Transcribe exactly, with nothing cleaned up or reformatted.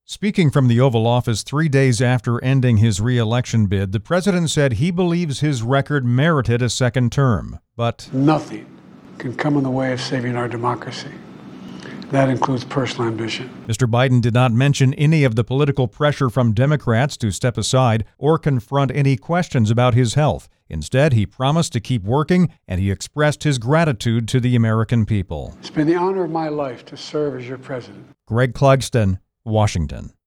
Speaking from the Oval Office three days after ending his re-election bid, the president said he believes his record merited a second term. But nothing can come in the way of saving our democracy. That includes personal ambition. Mister Biden did not mention any of the political pressure from Democrats to step aside or confront any questions about his health. Instead, he promised to keep working, and he expressed his gratitude to the American people. It's been the honor of my life to serve as your president. Greg Clugston, Washington.